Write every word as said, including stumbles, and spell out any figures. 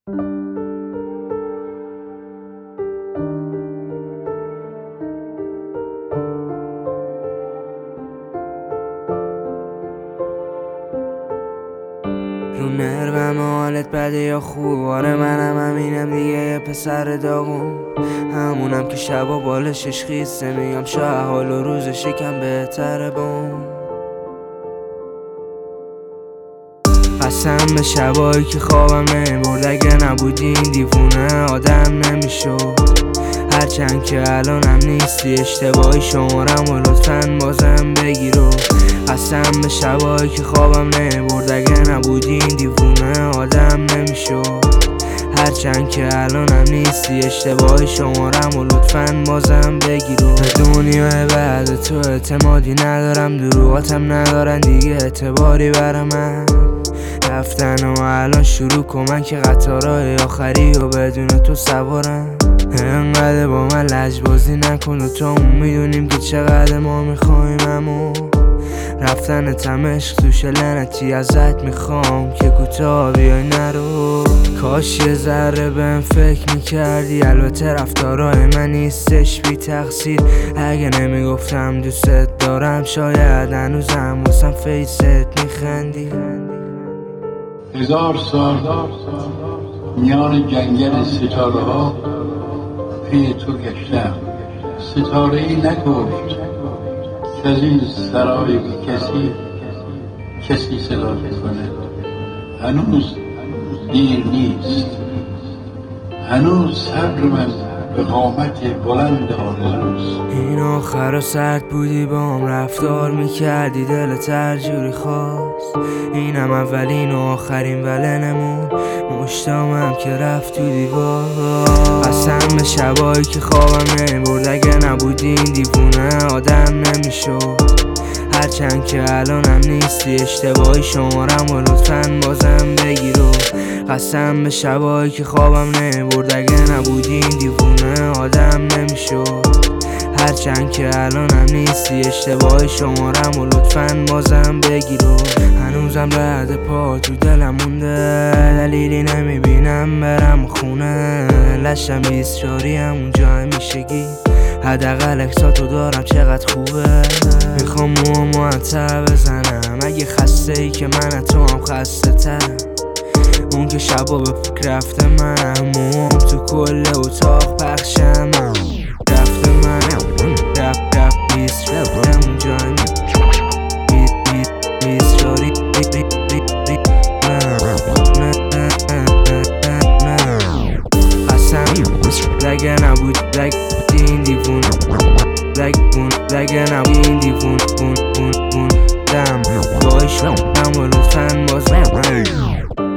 رو نروم حالت بده یا خوب، آره منم همینم دیگه، یه پسر داغون، همونم که شبا بالشش خیسته، میگم شاید حال و روزش یکم بهتره بام. قسم به شبایی که خوابم نمیبرد، اگه نبودی این دیوونه آدم نمیشد. هرچند که الانم نیستی، اشتباهی شمارم و لطفاً بازم بگیر. و قسم به شبایی که خوابم نمیبرد، اگه نبودی این دیوونه آدم نمیشد. هرچند که الانم نیستی، اشتباهی شمارم و لطفاً بازم بگیر. به دنیای بعد تو اعتمادی ندارم، دروغاتم ندارن دیگه اعتباری برا من. رفتن و الان شروع کن، من که قطارهای آخری و بدون تو سوارم. انقدر با من لجبازی نکن و تو اون میدونیم که چقدر ما میخواییم. امو رفتن تمشق توش لعنتی ازت میخوام که کوتاه بیای نرو. کاش یه ذره بهم فکر میکردی، البته رفتارهای من نیستش بی تقصیر. اگه نمیگفتم دوست دارم، شاید هنوزم واسم فیست میخندی. هزار سال میان جنگل ستاره ها پی تو گشتم، ستاره ای نگفت که از این سرای کسی کسی صدا کنه. هنوز دیر نیست، هنوز صبر من به قامت بلند آرزوست. این آخر و سرد بودی بام رفتار میکردی، دلت هر جوری خواست. اینم اولین و آخرین ولنمون، مشتامم که رفت تو دیوار. قسم به شبایی که خوابم نمیبرد، اگه نبودی این دیوونه آدم نمیشد. هرچند که الانم نیستی، اشتباهی شمارم و لطفاً بازم بگیر. و قسم به شبایی که خوابم نمیبرد، اگه نبودی این دیوونه آدم نمیشد. هرچند که الانم نیستی، اشتباهی شمارم و لطفاً بازم بگیر. و هنوزم رد پا تو دلم مونده، دلیلی نمیبینم برم خونه. لشم بیستشاری همونجا همیشگی، حداقل احساتو دارم چقدر خوبه. میخوام موها معطر بزنم، اگه خسته ای که من تو هم خسته ترم. اون که شبا به فکر رفته منم، موام تو کل اتاق پخشم. رفته منم رف رف بیست رفته اونجا بیستشاری. قسم لگه نبود لگ این دیوون لگ بون لگه نبود این دیوون بون بون بون دم بایش رم و لطفاً باز